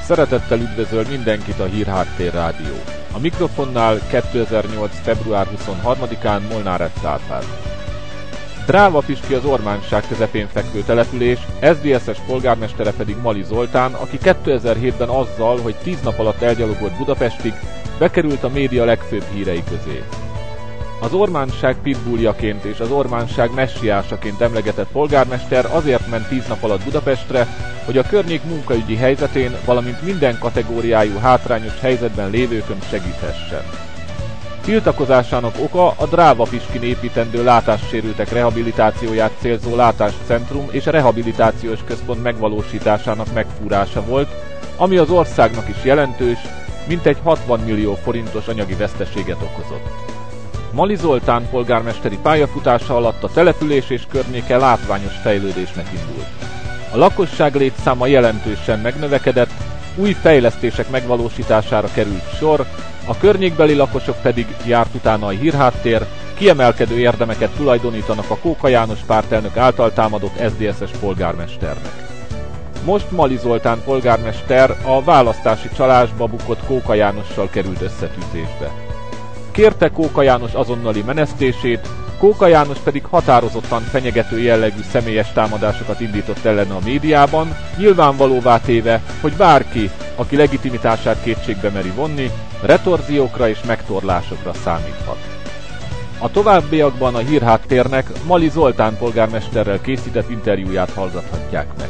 Szeretettel üdvözöl mindenkit a Hírháttér Rádió. A mikrofonnál 2008. február 23-án Molnár Árpád. Dráva Piski az Ormánság közepén fekvő település, SZDSZ-es polgármestere pedig Mali Zoltán, aki 2007-ben azzal, hogy 10 nap alatt elgyalogolt Budapestig, bekerült a média legfőbb hírei közé. Az Ormánság pitbulljaként és az Ormánság messiásaként emlegetett polgármester azért ment 10 nap alatt Budapestre, hogy a környék munkaügyi helyzetén, valamint minden kategóriájú hátrányos helyzetben lévőkön segíthessen. Tiltakozásának oka a Dráva Piskin építendő látássérültek rehabilitációját célzó látáscentrum és a rehabilitációs központ megvalósításának megfúrása volt, ami az országnak is jelentős, mintegy 60 millió forintos anyagi veszteséget okozott. Mali Zoltán polgármesteri pályafutása alatt a település és környéke látványos fejlődésnek indult. A lakosság létszáma jelentősen megnövekedett, új fejlesztések megvalósítására került sor, a környékbeli lakosok pedig, járt utána a Hírháttér, kiemelkedő érdemeket tulajdonítanak a Kóka János pártelnök által támadott SZDSZ-es polgármesternek. Most Mali Zoltán polgármester a választási csalásba bukott Kóka Jánossal került összetűzésbe. Kérte Kóka János azonnali menesztését, Kóka János pedig határozottan fenyegető jellegű személyes támadásokat indított ellene a médiában, nyilvánvalóvá téve, hogy bárki, aki legitimitását kétségbe meri vonni, retorziókra és megtorlásokra számíthat. A továbbiakban a Hírháttérnek Mali Zoltán polgármesterrel készített interjúját hallgathatják meg.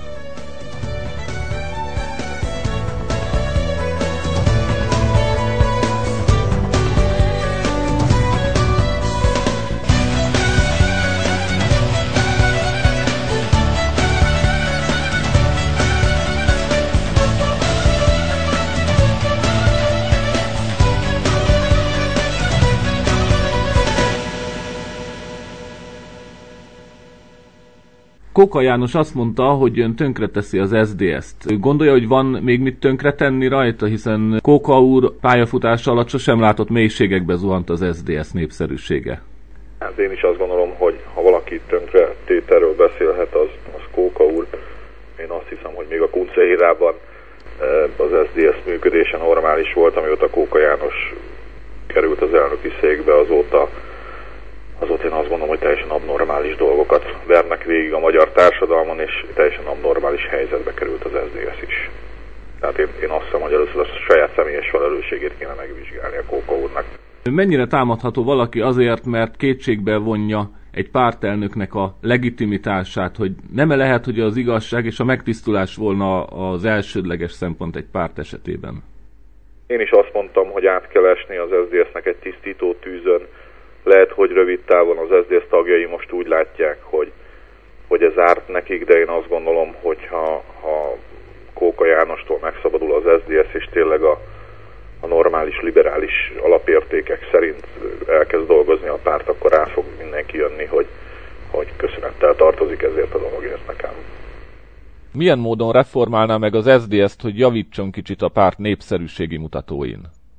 Kóka János azt mondta, hogy ön tönkreteszi az SZDSZ-t. Gondolja, hogy van még mit tönkretenni rajta, hiszen Kóka úr pályafutása alatt sosem látott mélységekbe zuhant az SZDSZ népszerűsége. Hát én is azt gondolom, hogy ha valaki tönkretételről beszélhet, az Kóka úr. Én azt hiszem, hogy még a Kuncehírában az SZDSZ működése normális volt, amióta Kóka János került az elnöki székbe, azóta én azt gondolom, hogy teljesen abnormális dolgokat vernek végig a magyar társadalmon, és teljesen abnormális helyzetbe került az SZDSZ is. Tehát én azt hiszem, hogy először a saját személyes felelősségét kéne megvizsgálni a Kóka úrnak. Mennyire támadható valaki azért, mert kétségbe vonja egy pártelnöknek a legitimitását, hogy nem lehet, hogy az igazság és a megtisztulás volna az elsődleges szempont egy párt esetében? Én is azt mondtam, hogy át kell esni az SZDSZ-nek egy tisztító tűzön. Lehet, hogy rövid távon az SZDSZ tagjai most úgy látják, hogy ez árt nekik, de én azt gondolom, hogy ha Kóka Jánostól megszabadul az SZDSZ, és tényleg a normális, liberális alapértékek szerint elkezd dolgozni a párt, akkor rá fog mindenki jönni, hogy köszönettel tartozik ezért a dologért nekem. Milyen módon reformálná meg az SZDSZ-t, hogy javítson kicsit a párt népszerűségi mutatóin?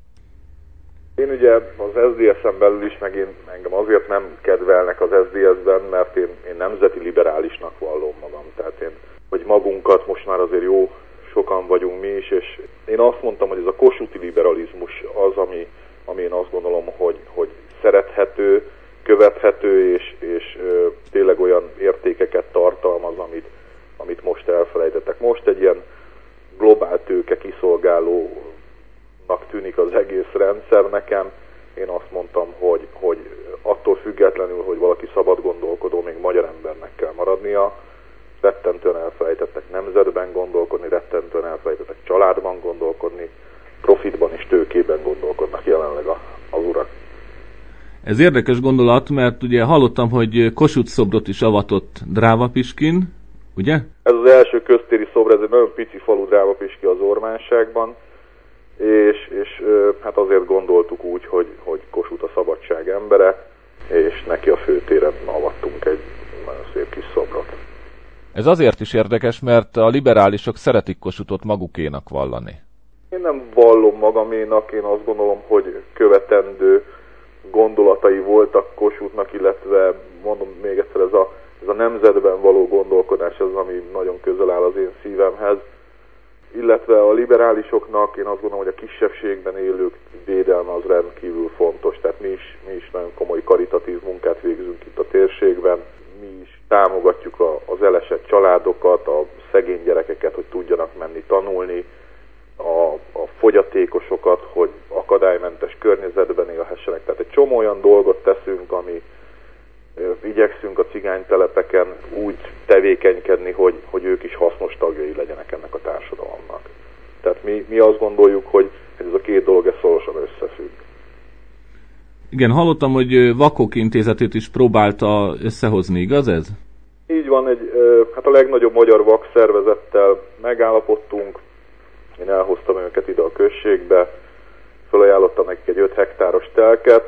Én ugye az SZDSZ-en belül is, engem azért nem kedvelnek az SZDSZ-ben, mert én nemzeti liberálisnak vallom magam. Tehát hogy magunkat most már azért jó sokan vagyunk mi is, és én azt mondtam, hogy ez a kossuthi liberalizmus az, ami én azt gondolom, hogy szerethető, követhető, és tényleg olyan értékeket tartalmaz, amit most elfelejtettek. Most egy ilyen globál tőke kiszolgáló tűnik az egész rendszer nekem. Én azt mondtam, hogy attól függetlenül, hogy valaki szabad gondolkodó, még magyar embernek kell maradnia. Rettentően elfelejtettek nemzetben gondolkodni, rettentően elfelejtettek családban gondolkodni, profitban és tőkében gondolkodnak jelenleg az urak. Ez érdekes gondolat, mert ugye hallottam, hogy Kossuth szobrot is avatott Dráva Piskin, ugye? Ez az első köztéri szobor, ez egy nagyon pici falu Dráva Piski az Ormánságban, és hát azért gondoltuk úgy, hogy Kossuth a szabadság embere, és neki a főtéren avattunk egy nagyon szép kis szobrot. Ez azért is érdekes, mert a liberálisok szeretik Kossuthot magukénak vallani. Én nem vallom magaménak, én azt gondolom, hogy követendő gondolatai voltak Kossuthnak, illetve mondom még egyszer, ez a nemzetben való gondolkodás az, ami nagyon közel áll az én szívemhez, illetve a liberálisoknak én azt gondolom, hogy a kisebbségben élők védelme az rendkívül fontos. Tehát mi is nagyon komoly karitatív munkát végzünk itt a térségben. Mi is támogatjuk az elesett családokat, a szegény gyerekeket, hogy tudjanak menni tanulni, a fogyatékosokat, hogy akadálymentes környezetben élhessenek. Tehát egy csomó olyan dolgot teszünk, ami igyekszünk a cigánytelepeken úgy tevékenykedni, hogy ők is hasznos tagjai legyenek ennek a társadalomnak. Tehát mi azt gondoljuk, hogy ez a két dolog ez szorosan összefügg. Igen, hallottam, hogy Vakok Intézetét is próbálta összehozni, igaz ez? Így van, hát a legnagyobb magyar vakszervezettel megállapodtunk, én elhoztam őket ide a községbe, felajánlottam nekik egy 5 hektáros telket,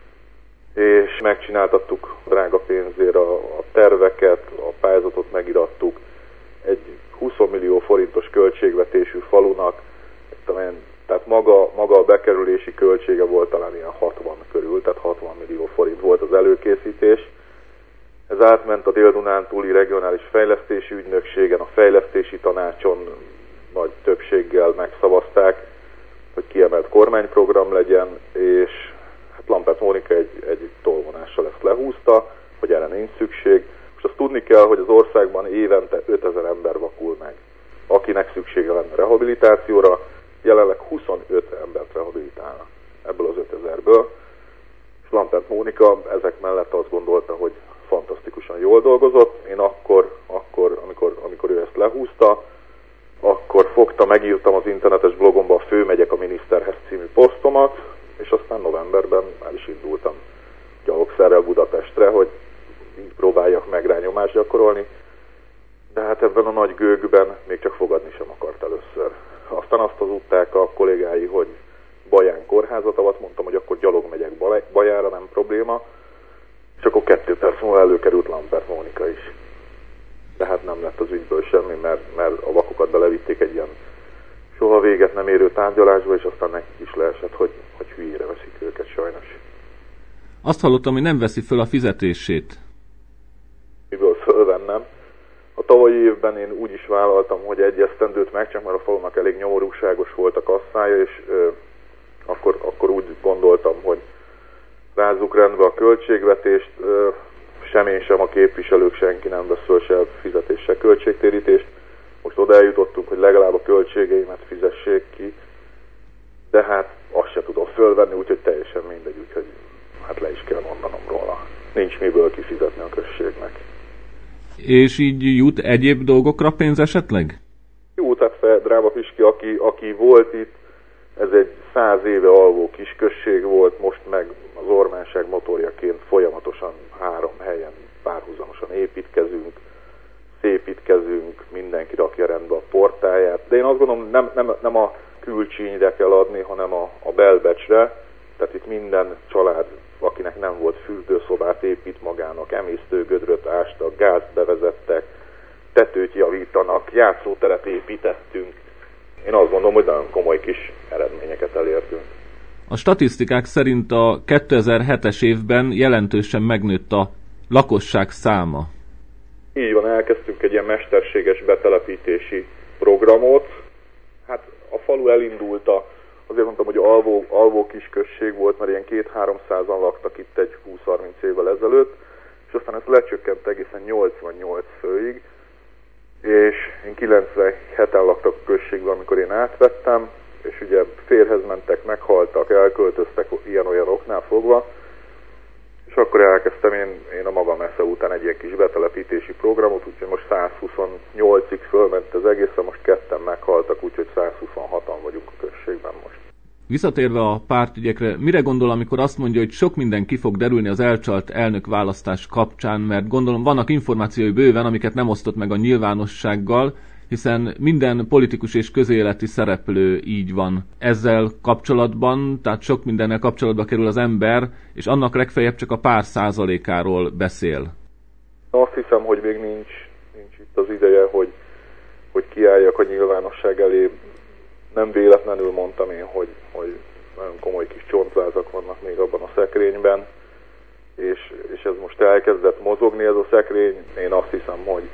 és megcsináltattuk drága pénzért a terveket, a pályázatot megirattuk. Egy 20 millió forintos költségvetésű falunak, tehát maga a bekerülési költsége volt talán ilyen 60 körül, tehát 60 millió forint volt az előkészítés. Ez átment a Dél-Dunántúli Regionális Fejlesztési Ügynökségen, a fejlesztési tanácson nagy többséggel megszavazták, hogy kiemelt kormányprogram legyen, és hát Lampert Mónika egy tolvonással ezt lehúzta, hogy erre nincs szükség. Most azt tudni kell, hogy az országban évente 5000 ember vakul meg, akinek szüksége lenne rehabilitációra, jelenleg 25 embert rehabilitálnak ebből az 5000-ből, és Lampert Mónika ezek mellett azt gondolta, hogy fantasztikusan jól dolgozott. Én akkor amikor ő ezt lehúzta, akkor megírtam az internetes blogomba a Főmegyek a miniszterhez című posztomat, és aztán novemberben már is indultam gyalogszerrel Budapestre, hogy így próbáljak meg rá nyomást gyakorolni, de hát ebben a nagy gőgben még csak fogadni sem akart először. Aztán azt hazudták a kollégái, hogy Baján kórházat avat, mondtam, hogy akkor gyalog megyek Bajára, nem probléma, és akkor 2 perc múlva előkerült Lampert Mónika is. De hát nem lett az ügyből semmi, mert a vakokat belevitték egy ilyen soha véget nem érő tárgyalásba, és aztán nekik is leesett, hogy hülyére veszik őket sajnos. Azt hallottam, hogy nem veszi föl a fizetését. Miből fölvennem? A tavalyi évben én úgy is vállaltam, hogy egy esztendőt megcsinálom, mert a falunak elég nyomorúságos volt a kasszája, és akkor úgy gondoltam, hogy rázzuk rendbe a költségvetést, sem én, sem a képviselők, senki nem vesz föl se fizetés, se költségtérítést. Most oda eljutottunk, hogy legalább a költségeimet fizessék ki, de hát azt se tudom fölvenni, úgyhogy teljesen mindegy, úgyhogy hát le is kell mondanom róla. Nincs miből kifizetni a községnek. És így jut egyéb dolgokra pénz esetleg? Jó, tehát Dráva Piski, aki volt itt, ez egy 100 éve alvó kisközség volt, most meg az Ormánság motorjaként folyamatosan 3 helyen párhuzamosan építkezünk, szépítkezünk, mindenki rakja rendbe a portáját. De én azt gondolom, nem a külcsínyre kell adni, hanem a belbecsre. Tehát itt minden család, akinek nem volt fürdőszobát, épít magának, emésztőgödröt ástak, gázt bevezettek, tetőt javítanak, játszóteret építettünk. Én azt gondolom, hogy nagyon komoly kis eredményeket elértünk. A statisztikák szerint a 2007-es évben jelentősen megnőtt a lakosság száma. Így van, elkezdtünk egy ilyen mesterséges betelepítési programot. Hát a falu elindult azért mondtam, hogy alvó kisközség volt, mert ilyen 200-300-an laktak itt egy 20-30 évvel ezelőtt, és aztán ez lecsökkent egészen 88 főig, és én 97-en laktak a községben, amikor én átvettem, és ugye férhez mentek, meghaltak, elköltöztek ilyen-olyan oknál fogva, és akkor elkezdtem én a magam esze után egy ilyen kis betelepítési programot, úgyhogy most 128-ig fölment az egészen, most 2-en meghaltak, úgyhogy 126-an vagyunk a községben most. Visszatérve a pártügyekre, mire gondol, amikor azt mondja, hogy sok minden ki fog derülni az elcsalt elnökválasztás kapcsán, mert gondolom vannak információi bőven, amiket nem osztott meg a nyilvánossággal, hiszen minden politikus és közéleti szereplő így van ezzel kapcsolatban, tehát sok mindennel kapcsolatba kerül az ember, és annak legfeljebb csak a pár százalékáról beszél. Azt hiszem, hogy még nincs itt az ideje, hogy kiálljak a nyilvánosság elé. Nem véletlenül mondtam én, hogy nagyon komoly kis csontvázak vannak még abban a szekrényben, és ez most elkezdett mozogni ez a szekrény. Én azt hiszem,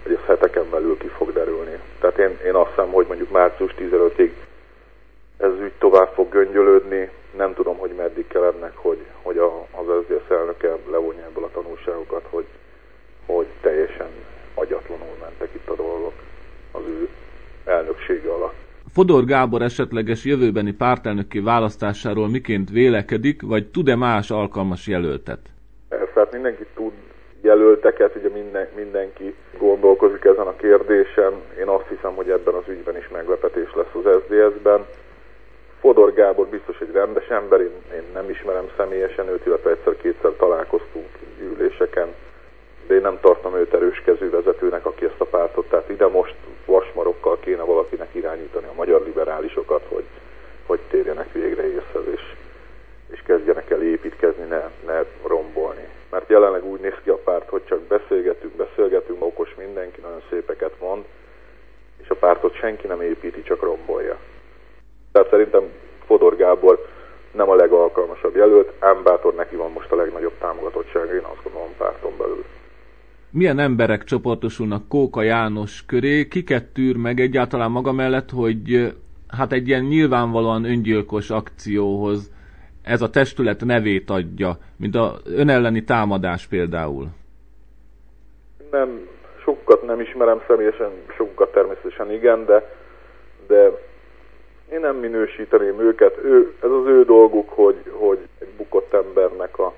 ez heteken belül ki fog derülni. Tehát én azt hiszem, hogy mondjuk március 15-ig ez ügy tovább fog göngyölődni. Nem tudom, hogy meddig kell ennek, hogy az SZDSZ elnöke levonja ebből a tanulságokat, hogy teljesen agyatlanul mentek itt a dolgok az ő elnöksége alatt. Fodor Gábor esetleges jövőbeni pártelnöki választásáról miként vélekedik, vagy tud-e más alkalmas jelöltet? Tehát mindenki tud jelölteket, ugye mindenki gondolkozik ezen a kérdésen. Én azt hiszem, hogy ebben az ügyben is meglepetés lesz az SZDSZ-ben. Fodor Gábor biztos egy rendes ember, én nem ismerem személyesen őt, illetve egyszer-kétszer találkoztunk üléseken, de én nem tartom őt erőskező vezetőnek, aki ezt a pártot, tehát ide most vasmarokkal kéne valakinek irányítani a magyar liberálisokat, hogy térjenek végre észhez, és kezdjenek el építkezni, ne rombolni. Mert jelenleg úgy néz ki a párt, hogy csak beszélgetünk, okos mindenki, nagyon szépeket mond, és a pártot senki nem építi, csak rombolja. Tehát szerintem Fodor Gábor nem a legalkalmasabb jelölt, ám bátor neki van most a legnagyobb támogatottsága, én azt gondolom párton belül. Milyen emberek csoportosulnak Kóka János köré, kiket tűr meg egyáltalán maga mellett, hogy hát egy ilyen nyilvánvalóan öngyilkos akcióhoz ez a testület nevét adja, mint az önelleni támadás például? Nem, sokat nem ismerem személyesen, sokat természetesen igen, de én nem minősíteném őket. Ez az ő dolguk, hogy egy bukott embernek a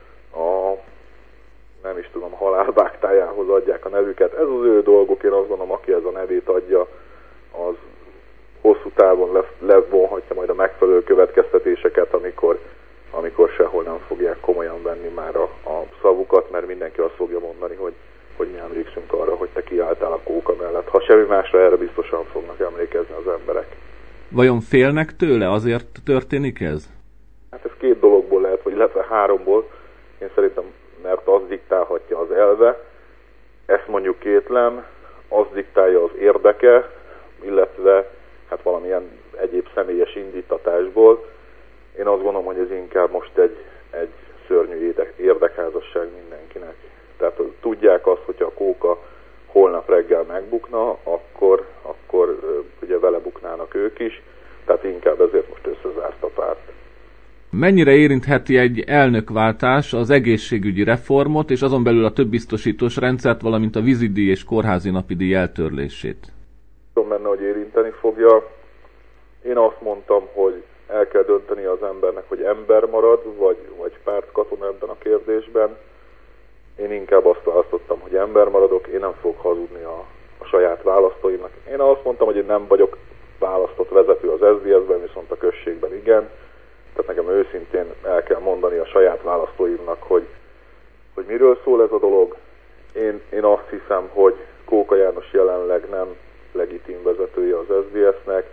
nem is tudom, halálvágtájához adják a nevüket. Ez az ő dolguk, én azt gondolom, aki ez a nevét adja, az hosszú távon levonhatja majd a megfelelő következtetéseket, amikor sehol nem fogják komolyan venni már a szavukat, mert mindenki azt fogja mondani, hogy mi emlékszünk arra, hogy te kiálltál a Kóka mellett. Ha semmi másra, erre biztosan fognak emlékezni az emberek. Vajon félnek tőle? Azért történik ez? Hát ez két dologból lehet, vagy illetve háromból. Én szerintem, mert az diktálhatja az elve, ezt mondjuk kétlem, az diktálja az érdeke, illetve hát valamilyen egyéb személyes indítatásból. Én azt gondolom, hogy ez inkább most egy szörnyű érdekházasság mindenkinek. Tehát tudják azt, hogyha a Kóka holnap reggel megbukna, akkor ugye vele buknának ők is, tehát inkább ezért most összezárt a párt. Mennyire érintheti egy elnökváltás az egészségügyi reformot, és azon belül a több biztosítós rendszert, valamint a vízidíj és kórházi napidíj eltörlését? Tudom benne, hogy érinteni fogja. Én azt mondtam, hogy el kell dönteni az embernek, hogy ember marad, vagy pártkatona ebben a kérdésben. Én inkább azt választottam, hogy ember maradok, én nem fogok hazudni a saját választóimnak. Én azt mondtam, hogy én nem vagyok választott vezető az SZDSZ-ben, viszont a községben igen. Tehát nekem őszintén el kell mondani a saját választóimnak, hogy miről szól ez a dolog. Én azt hiszem, hogy Kóka János jelenleg nem legitim vezetője az SZDSZ-nek.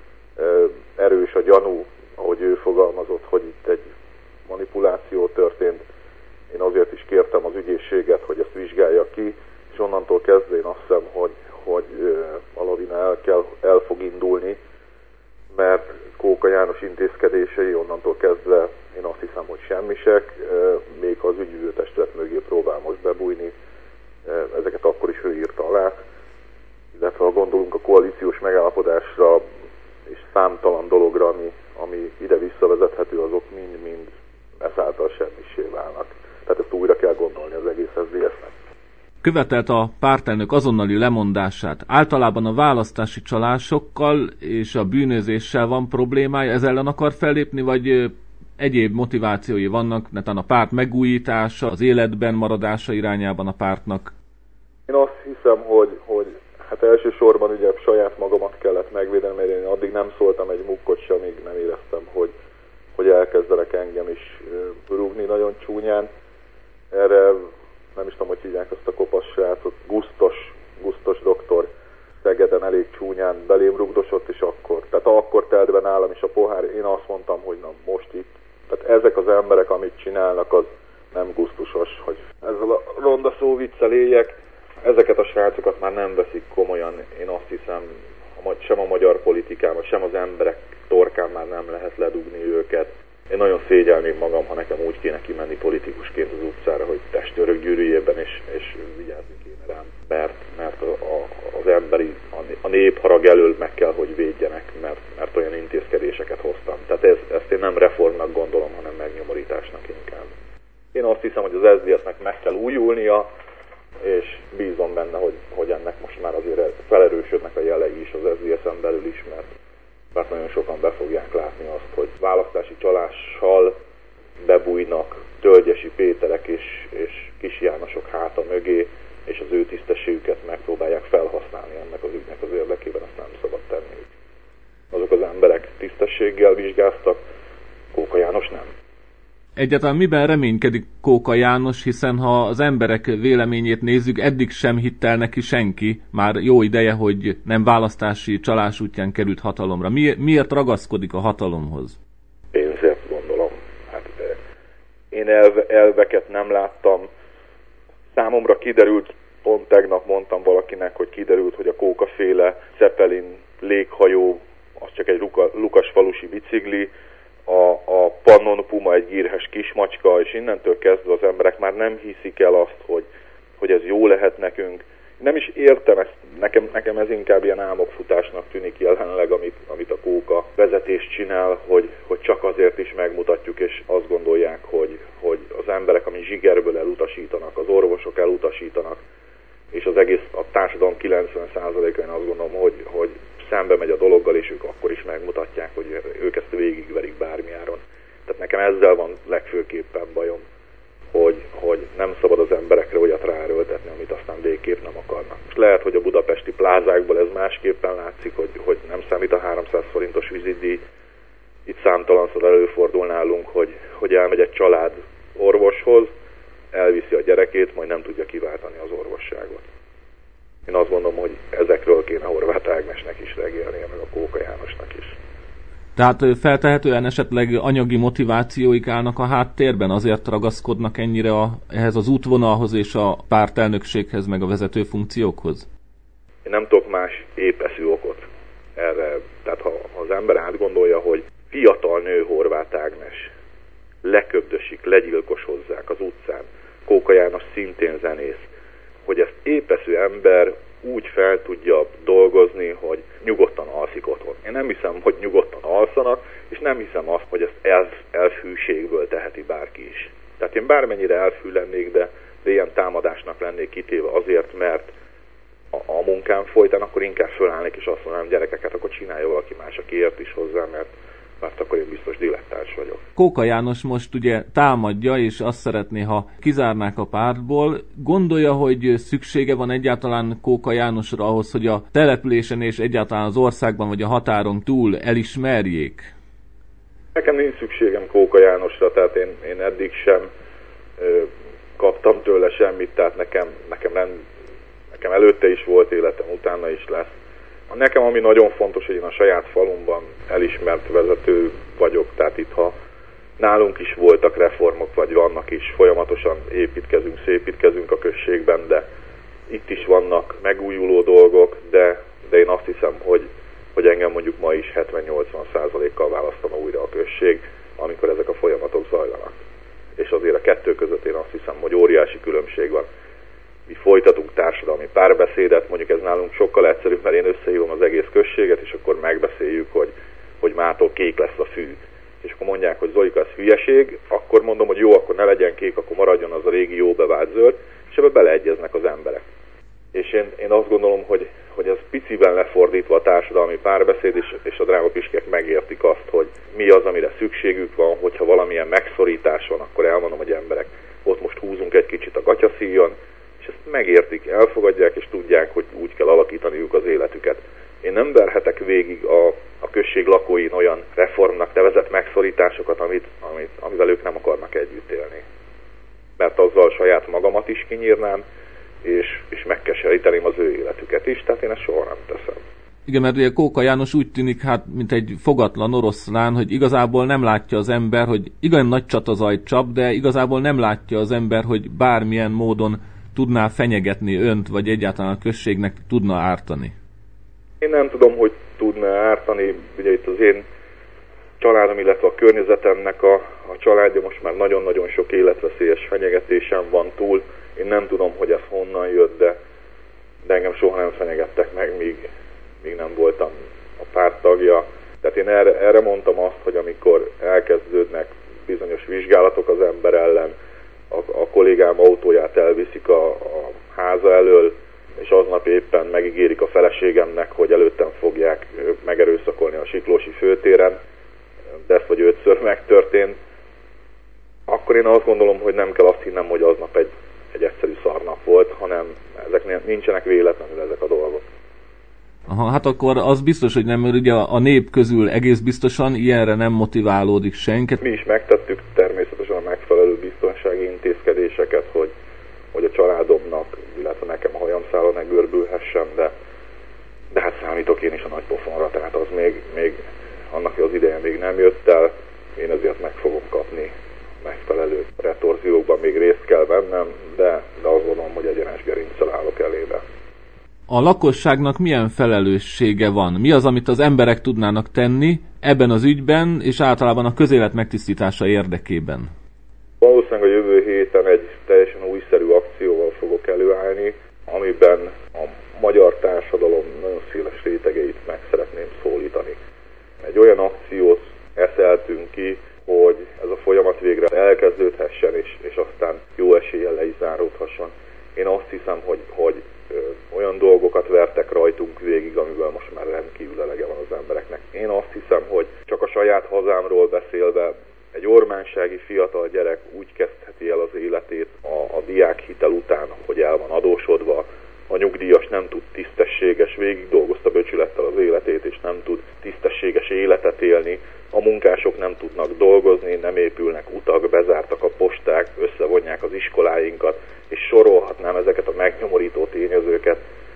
Erős a gyanú, ahogy ő fogalmazott, hogy itt egy manipuláció történt. Én azért is kértem az ügyészséget, hogy ezt vizsgálja ki, és onnantól kezdve én azt hiszem, hogy a lavina el fog indulni, mert Kóka János intézkedései onnantól kezdve én azt hiszem, hogy semmisek, még ha az ügyvívő testület mögé próbál most bebújni, ezeket akkor is ő írta alá, illetve ha gondolunk a koalíciós megállapodásra és számtalan dologra, ami ide visszavezethető, azok mind ezáltal semmissé válnak. Tehát ezt újra kell gondolni az egész SZDSZ-nek. Követelt a pártelnök azonnali lemondását. Általában a választási csalásokkal és a bűnözéssel van problémája, ez ellen akar fellépni, vagy egyéb motivációi vannak, netán a párt megújítása, az életben maradása irányában a pártnak? Én azt hiszem, hogy hát elsősorban ugye saját magamat kellett megvédeni, mert én addig nem szóltam egy mukkot sem, amíg nem éreztem, hogy elkezdenek engem is rúgni nagyon csúnyán. Erre nem is tudom, hogy hívják azt a kopasz srácot, Gusztos doktor Szegeden elég csúnyán belém rugdosott, és akkor telt be nálam is a pohár. Én azt mondtam, hogy na most itt. Tehát ezek az emberek, amit csinálnak, az nem gusztusos, hogy ezzel a ronda szó viccel éljek. Ezeket a srácokat már nem veszik komolyan. Én azt hiszem, sem a magyar politikában, sem az emberek torkán már nem lehet ledugni őket. Én nagyon szégyelném magam, ha nekem úgy kéne kimenni politikusként az utcára, hogy testőrök gyűrűjében, és vigyázni kéne rám, mert anyag elől meg kell, hogy védjenek, mert olyan intézkedéseket hoztam. Tehát ezt én nem reformnak gondolom, hanem megnyomorításnak inkább. Én azt hiszem, hogy az SZDSZ-nek meg kell újulnia, és bízom benne, hogy ennek most már azért felerősödnek a jelei is az SZDSZ-en belül is, mert nagyon sokan be fogják látni azt, hogy választási csalással bebújnak Tölgyesi Péterek és Kis Jánosok háta mögé, és az ő tisztességüket megpróbálják felhasználni ennek az ügynek az érdekében, ezt nem szabad tenniük. Azok az emberek tisztességgel vizsgáztak, Kóka János nem. Egyáltalán miben reménykedik Kóka János, hiszen ha az emberek véleményét nézzük, eddig sem hitt el neki senki, már jó ideje, hogy nem választási csalás útján került hatalomra. Miért ragaszkodik a hatalomhoz? Pénzért gondolom. Hát, én elveket nem láttam. Számomra kiderült, pont tegnap mondtam valakinek, hogy kiderült, hogy a Kóka-féle Zeppelin léghajó az csak egy Lukasfalusi bicikli, a Pannon Puma egy gírhes kismacska, és innentől kezdve az emberek már nem hiszik el azt, hogy ez jó lehet nekünk. Nem is értem ezt, nekem ez inkább ilyen álmokfutásnak tűnik jelenleg, amit a Kóka vezetés csinál, hogy csak azért is megmutatjuk, és azt gondolják, hogy az emberek, ami zsigerből elutasítanak, az orvosok elutasítanak, és az egész a társadalom 90%-a, én azt gondolom, hogy szembe megy a dologgal, és ők akkor is megmutatják, hogy ők ezt végigverik bármiáron. Tehát nekem ezzel van legfőképpen bajom, hogy nem szabad az emberekre olyat ráerőltetni, amit aztán végképp nem akarnak. Most lehet, hogy a budapesti plázákból ez másképpen látszik, hogy nem számít a 300 forintos vizitdíj. Itt számtalanszor előfordul nálunk, hogy elmegy egy család orvoshoz, elviszi a gyerekét, majd nem tudja kiváltani az orvosságot. Én azt gondolom, hogy ezekről kéne Horváth Ágnesnek is regélnie, meg a Kóka Jánosnak is. Tehát feltehetően esetleg anyagi motivációik állnak a háttérben, azért ragaszkodnak ennyire ehhez az útvonalhoz és a pártelnökséghez, meg a vezető funkciókhoz? Én nem tudok más épeszű okot erre. Tehát ha az ember átgondolja, hogy fiatal nő Horváth Ágnes leköbdösik, legyilkosozzák az utcán, Kóka János szintén zenész, hogy ezt épeszű ember úgy fel tudja dolgozni, hogy nyugodtan alszik otthon. Én nem hiszem, hogy nyugodtan alszanak, és nem hiszem azt, hogy ezt elfűségből teheti bárki is. Tehát én bármennyire elfű lennék, de ilyen támadásnak lennék kitéve azért, mert a munkám folytán, akkor inkább fölállnék, és azt mondanám, gyerekeket, akkor csinálja valaki más, aki ért is hozzá, mert akkor én biztos dilettáns vagyok. Kóka János most ugye támadja, és azt szeretné, ha kizárnák a pártból. Gondolja, hogy szüksége van egyáltalán Kóka Jánosra ahhoz, hogy a településen és egyáltalán az országban vagy a határon túl elismerjék? Nekem nincs szükségem Kóka Jánosra, tehát én eddig sem kaptam tőle semmit, tehát nekem előtte is volt életem, utána is lesz. Nekem ami nagyon fontos, hogy én a saját falumban elismert vezető vagyok, tehát itt ha nálunk is voltak reformok, vagy vannak is, folyamatosan szépítkezünk a községben, de itt is vannak megújuló dolgok, de én azt hiszem, hogy engem mondjuk ma is 70-80%-kal választana újra a község, amikor ezek a folyamatok zajlanak. És azért a kettő között én azt hiszem, hogy óriási különbség van. Mi folytatunk társadalmi párbeszédet, mondjuk ez nálunk sokkal egyszerűbb, mert én összehívom az egész községet, és akkor megbeszéljük, hogy mától kék lesz a fű. És akkor mondják, hogy Zolika, ez hülyeség, akkor mondom, hogy jó, akkor ne legyen kék, akkor maradjon az a régi jó bevált zöld, és ebbe beleegyeznek az emberek. És én azt gondolom, hogy ez piciben lefordítva a társadalmi párbeszéd, és a drága piskek megértik azt, hogy mi az, amire szükségük van, hogyha valamilyen megszorítás van, akkor elmondom, hogy emberek, ott most húzunk egy kicsit a gatyaszíjon, és ezt megértik, elfogadják, és tudják, hogy úgy kell alakítaniuk az életüket. Én nem verhetek végig a község lakóin olyan reformnak nevezett megszorításokat, amivel ők nem akarnak együtt élni. Mert azzal saját magamat is kinyírnám, és megkeseríteném az ő életüket is, tehát én ezt soha nem teszem. Igen, mert ugye Kóka János úgy tűnik, mint egy fogatlan oroszlán, hogy igazából nem látja az ember, hogy igen nagy csatazajt csap, de igazából nem látja az ember, hogy bármilyen módon tudná fenyegetni önt, vagy egyáltalán a községnek tudna ártani. Én nem tudom, hogy tudna ártani. Ugye itt az én családom, illetve a környezetemnek a családja most már nagyon-nagyon sok életveszélyes fenyegetésem van túl. Én nem tudom, hogy ez honnan jött, de engem soha nem fenyegettek meg, még nem voltam a párt tagja. Tehát én erre mondtam azt, hogy amikor elkezdődnek bizonyos vizsgálatok az ember ellen, a kollégám autóját elviszik a háza elől, és aznap éppen megígérik a feleségemnek, hogy előttem fogják megerőszakolni a Siklósi főtéren, de ez vagy 5-ször megtörtént, akkor én azt gondolom, hogy nem kell azt hinnem, hogy aznap egy egyszerű szarnap volt, hanem ezek nincsenek véletlenül ezek a dolgok. Aha, hát akkor az biztos, hogy nem, mert ugye a nép közül egész biztosan ilyenre nem motiválódik senki. Mi is megtettük természetesen a megfelelő biztonsági intézkedéseket, hogy a családomnak, illetve nekem a hajamszála ne görbülhessen, de hát számítok én is a nagy pofonra, tehát az még annak az ideje még nem jött el, én ezért meg fogom kapni megfelelő retorziókban, még részt kell vennem, de azt gondolom, hogy egyenes gerincsel állok elébe. A lakosságnak milyen felelőssége van? Mi az, amit az emberek tudnának tenni ebben az ügyben, és általában a közélet megtisztítása érdekében? Valószínűleg a jövő héten egy teljesen újszerű akcióval fogok előállni, amiben a magyar társadalom nagyon széles rétegeit meg szeretném szólítani. Egy olyan akciót eszeltünk ki, hogy ez a folyamat végre elkezdődhessen, és aztán jó eséllyel le is záródhasson. Én azt hiszem, hogy olyan dolgokat vertek rajtunk végig, amiből most már rendkívül elege van az embereknek. Én azt hiszem, hogy csak a saját hazámról beszélve egy ormánsági fiatal gyerek úgy kezdheti el az életét a diákhitel után, hogy el van adósodva, a nyugdíjas nem tud tisztességes, végig dolgozta becsülettel az életét, és nem tud tisztességes életet élni, a munkások nem tudnak dolgozni, nem épülnek utak, bezártak a posták, összevonják az iskoláinkat, és sorolhatnám ezeket a megnyomorító tényezőket.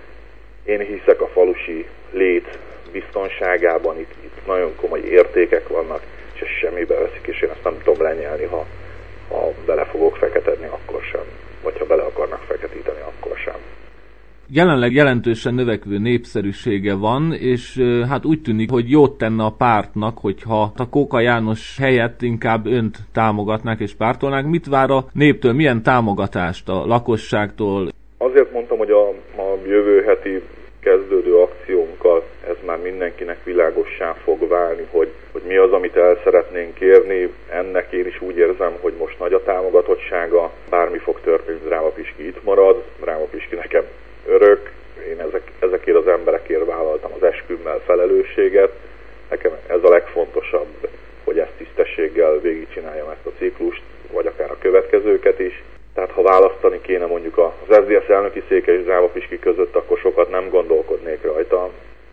Én hiszek a falusi lét biztonságában, itt nagyon komoly értékek vannak, és ezt semmibe veszik, és én ezt nem tudom lenyelni, ha bele fogok feketedni, akkor sem, vagy ha bele akarnak feketíteni, akkor sem. Jelenleg jelentősen növekvő népszerűsége van, és hát úgy tűnik, hogy jót tenne a pártnak, hogyha a Kóka János helyett inkább önt támogatnák és pártolnák. Mit vár a néptől, milyen támogatást a lakosságtól? Azért mondtam, hogy a jövő heti kezdődő akciónkkal ez már mindenkinek világossá fog válni, hogy mi az, amit el szeretnénk érni. Ennek én is úgy érzem, hogy most nagy a támogatottsága, bármi fog történni, Dráva Piski itt marad, Dráva Piski nekem örök, én ezekért az emberekért vállaltam az eskümmel felelősséget. Nekem ez a legfontosabb, hogy ezt tisztességgel végigcsináljam ezt a ciklust, vagy akár a következőket is. Tehát ha választani kéne mondjuk az SZDSZ elnöki széke és Dráva Piski között, akkor sokat nem gondolkodnék rajta.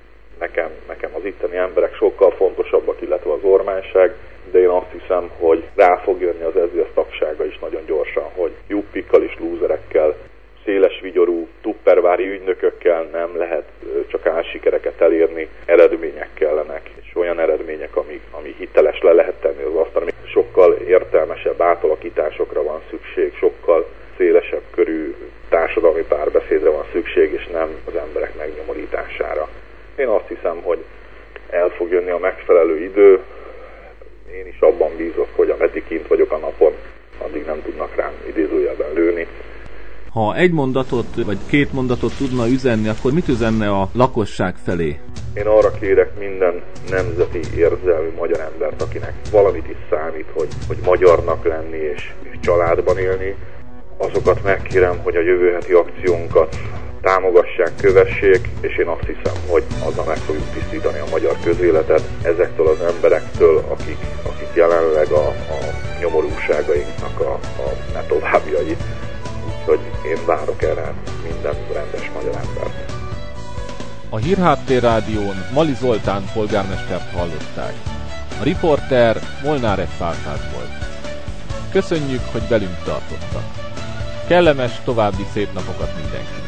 Nekem az itteni emberek sokkal fontosabbak, illetve az ormánság, de én azt hiszem, hogy rá fog jönni az SZDSZ tagsága is nagyon gyorsan, hogy juppikkal és lúzerekkel, széles vigyorú, tuppervári ügynökökkel nem lehet csak álsikereket elérni, eredmények kellenek, és olyan eredmények, ami hiteles le lehet tenni az asztalra. Sokkal értelmesebb átalakításokra van szükség, sokkal szélesebb körű társadalmi párbeszédre van szükség, és nem az emberek megnyomorítására. Én azt hiszem, hogy el fog jönni a megfelelő idő. Én is abban bízok, hogy ameddig kint vagyok a napon, addig nem tudnak rám idézőjelben lőni. Ha egy mondatot vagy két mondatot tudna üzenni, akkor mit üzenne a lakosság felé? Én arra kérek minden nemzeti érzelmű magyar embert, akinek valamit is számít, hogy magyarnak lenni és családban élni, azokat megkérem, hogy a jövő heti akciónkat támogassák, kövessék, és én azt hiszem, hogy azzal meg fogjuk tisztítani a magyar közéletet ezektől az emberektől, akik jelenleg a nyomorúságainknak a ne továbbjai. Úgyhogy én várok erre minden rendes magyar embert. A Hírháttér Rádión Mali Zoltán polgármestert hallották. A riporter Molnár Farkás volt. Köszönjük, hogy velünk tartottak. Kellemes további szép napokat mindenki!